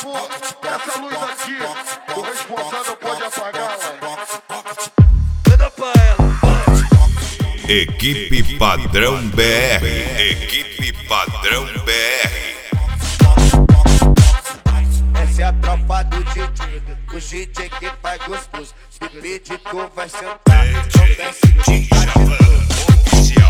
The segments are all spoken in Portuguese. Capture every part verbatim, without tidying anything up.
favor, essa luz aqui, o responsável pode apagar, ué. Manda pra ela. Equipe Padrão B R. Equipe Padrão B R. Essa é a tropa do D J, o D J que faz gostoso. Se pedir, tu vai sentar. Não desce, Djavan Oficial.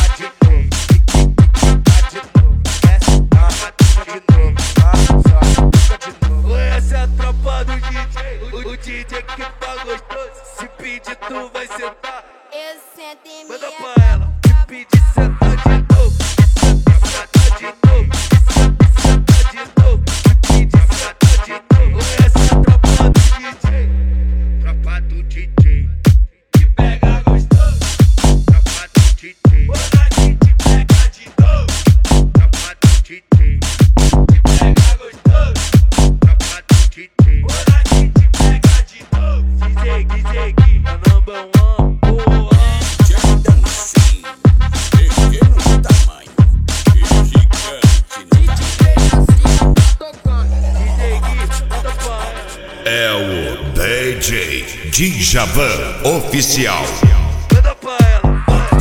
Essa é a tropa do D J, o, o D J que faz gostoso. Se pedir, tu vai sentar. Eu sento em Manda minha pra ela. Se pedir, senta de novo. Senta de novo. Senta de novo. Se pedir, senta de novo. Essa é a tropa do D J. Tropa do D J que pega gostoso. Tropa do D J. Quando a gente pega de novo. Tropa do D J que pega gostoso. Tropa do D J. Quando a gente pega de novo. Zig, zig, é number one. É o D J Djavan Oficial. Manda pra ela.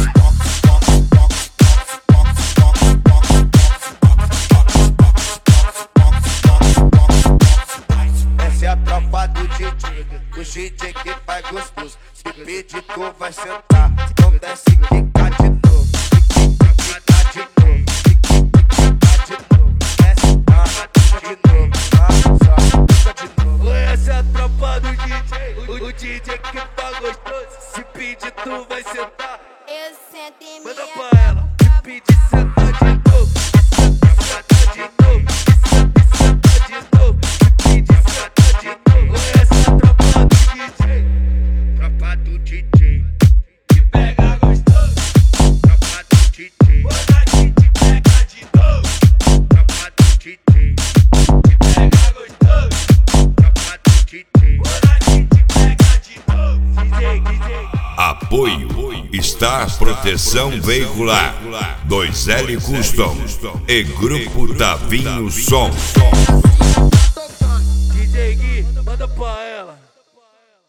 Essa é a tropa do D J, o D J que faz gostoso. Se pedir, tu vai sentar. Não desce, fica de novo. Fica de novo. Fica de novo. Desce, fica de novo. Fica de novo. Essa é a tropa do D J, o, o D J que faz gostoso. Se pedir, tu vai sentar. Eu sento em minha Manda pra ela. Se pedir, senta de novo. Senta de novo. Senta de novo. Se pedir, senta de novo. Essa é a tropa do D J. Tropa do D J que pega gostoso. Tropa do D J. Quando a gente pega de novo. Tropa do D J que pega gostoso. Tropa do D J. Quando a gente pega de novo. D J, D J. Apoio Star Proteção Veicular, dois L Custom e Grupo Davinho Som. D J Gui, manda pra ela.